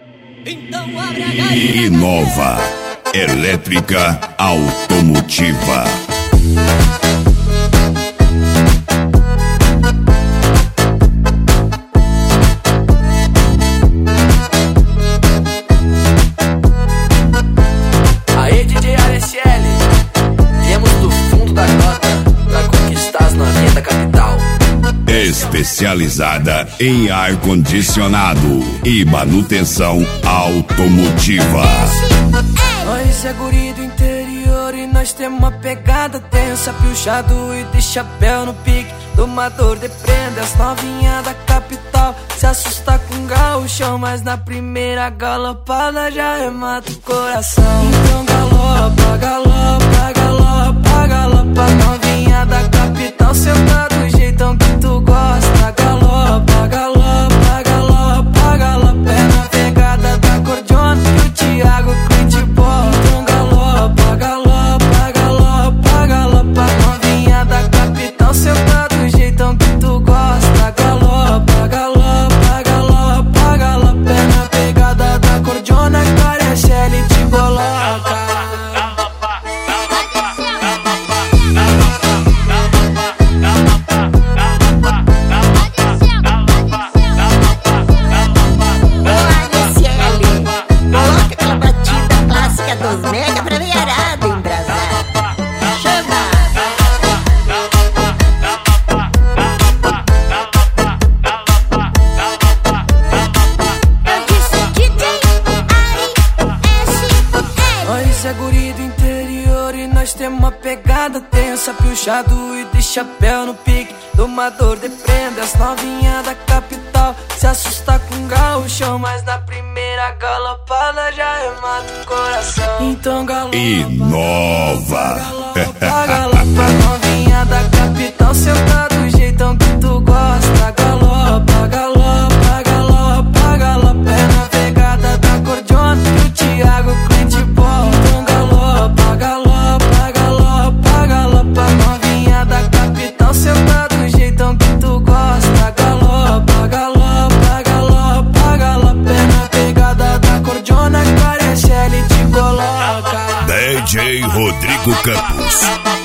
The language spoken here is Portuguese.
Então abre a gaita. Inova Elétrica Automotiva. Aê, DJ ASL, viemos do fundo da grota pra conquistar as novinhas da capital. Especializada em ar-condicionado e manutenção automotiva. Nós é guri do interior e nós temos uma pegada tensa. Piochado e de chapéu no pique, domador de prenda. As novinhas da capital se assusta com gauchão, mas na primeira galopada já remata o coração. Então galopa, galopa, galopa, galopa. Novinha da capital, senta do jeitão que tu gosta. Galopa, galopa, galopa, galopa. É na pegada da cordiona que o Thiago curte bola. Então galopa, galopa, galopa, galopa. Novinha da capital, senta do jeitão que tu gosta. Galopa, galopa, galopa, galopa. É na pegada da cordiona que a Araceli te coloca. Dos mega pra veiarada embrasada. Chama! Eu disse que tem ASL. Nós é guri do interior e nós temos uma pegada tensa. Piochado e de chapéu no pique, domador de prenda. As novinhas da capital se assusta com gauchão, mas na primeira galopada já remata o coração. Então galopa, Inova. galopa, galopa. Novinha da capital, senta do jeitão que tu gosta. Galopa, galopa, galopa, galopa. É na pegada da cordiona que o Thiago curte bola. Então galopa, galopa, galopa, galopa. Novinha da capital, senta do jeitão que tu gosta. Galopa, galopa, galopa, galopa. É na pegada da cordiona que a Araceli te coloca. DJ Rodrigo Campos.